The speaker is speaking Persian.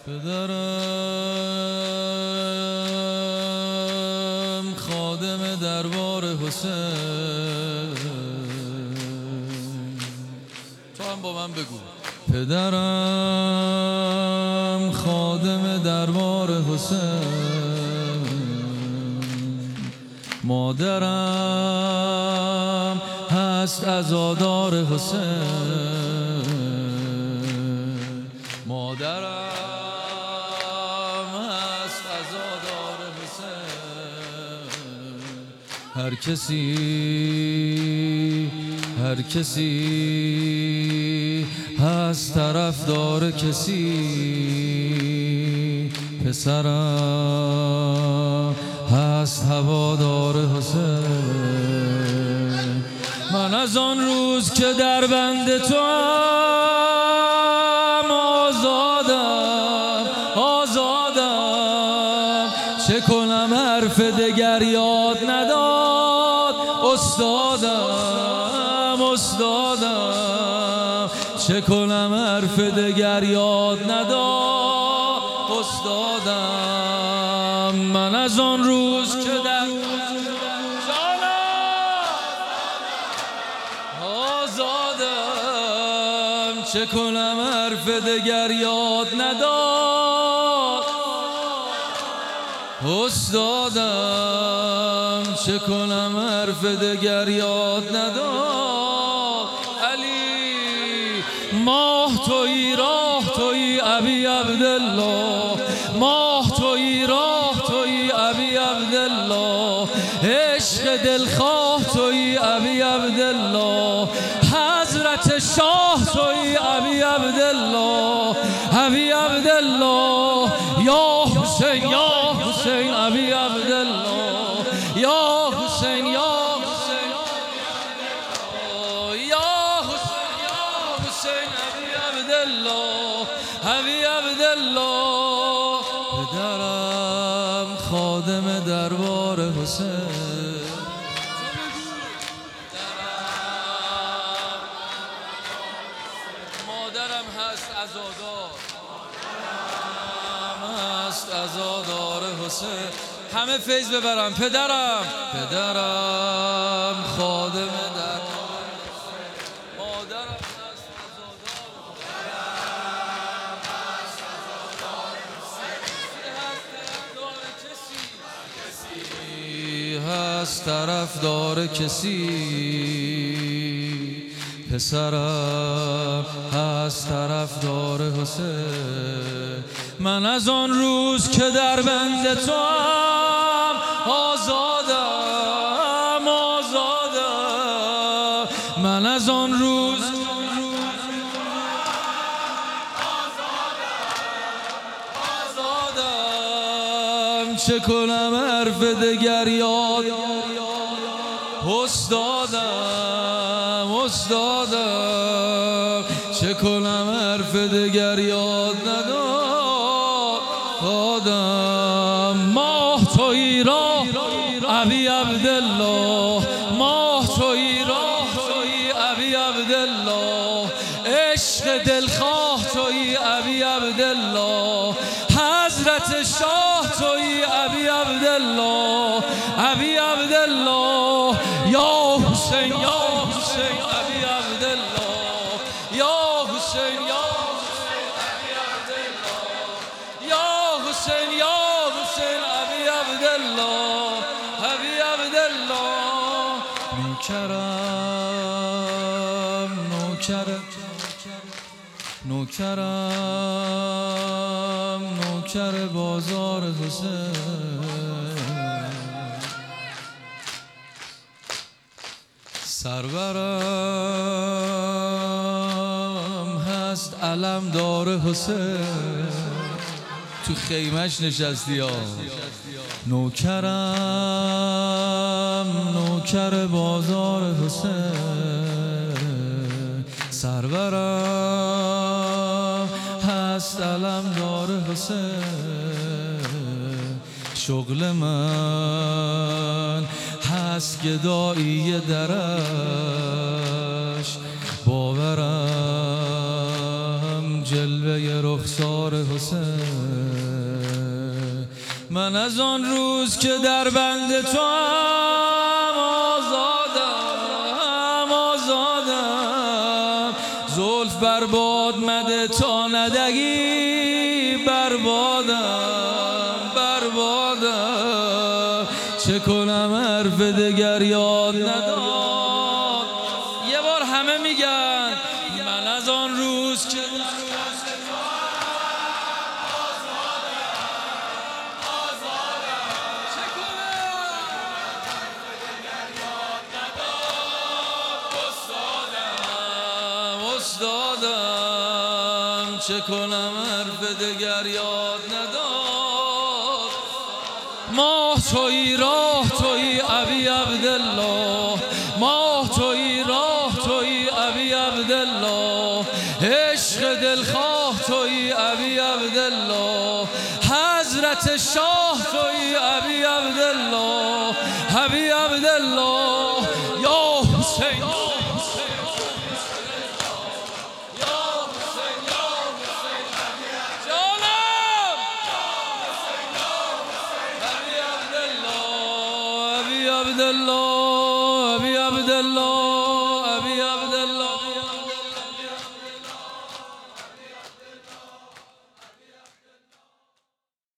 پدرم خادم دربار حسین، تو هم با من بگو. پدرم خادم دربار حسین، مادرم هست عزادار حسین، مادرم هست عزادار حسین. هر کسی هست طرفدار کسی، پسرم هست هوادار حسین. من از آن روز که در بند تو هم آزادم، چه کنم حرف دگر یاد نداد استادم، چه کنم حرف دگر یاد نداد استادم. من از آن روز که در آزادم، چه کنم حرف دگر یاد نداد استادم، چه کنم حرف دگر یاد نداد. علی ماه تویی راه تویی ابی عبدالله، ماه تویی راه تویی ابی عبدالله، عشق دلخواه تویی ابی عبدالله، حضرت شاه تویی ابی عبدالله، ابی عبدالله. یا حسین یا حسین ابی عبدالله، یا حسین یا حسین یا حسین ابی عبدالله، ابی عبدالله. پدرم خادم دربار حسین، مادرم هست عزادار حسین. همه فیض ببرم. پدرم خادم دربار حسین، مادرم هست عزادار حسین، هست طرفدار کسی، پسرم هست طرفدار حسین. من از آن روز که در بند تو هم آزادم، من از آن روز آزادم، چه کنم حرف دگر یاد استادم، چه کنم حرف دگر یاد ندادم. ماه تویی راه ابی عبدالله، ماه تویی راه تویی ابی عبدالله، عشق دلخواه تویی ابی عبدالله، حضرت شاه تویی ابی عبدالله، ابی عبدالله. یا حسین یا حسین ابی عبدالله، یا حسین یا حسین ابی عبدالله، یا حسین یا حسین ابی عبدالله، ابی عبدالله. نوکر بازار حسین، سرورم هست علمدار حسین. تو خیمش نشستی ها. نوکر بازار حسین، سرورم هست علمدار حسین. شغل من هست گدایی درش، باورم جلوه رخسار حسین. من از آن روز که در بند تو هم آزادم زلف برباد مده تا ندگی بربادم چه کنم حرف دگر یاد نداد. یه بار همه میگن من از آن روز که استادم چه کنم حرف دگر یاد نداد. ماه تویی راه تویی ابی عبدالله ماه تویی راه تویی ابی عبدالله عشق دلخواه تویی ابی عبدالله حضرت شاه تویی ابی عبدالله ابی عبدالله یا حسین عبدالله ابی عبدالله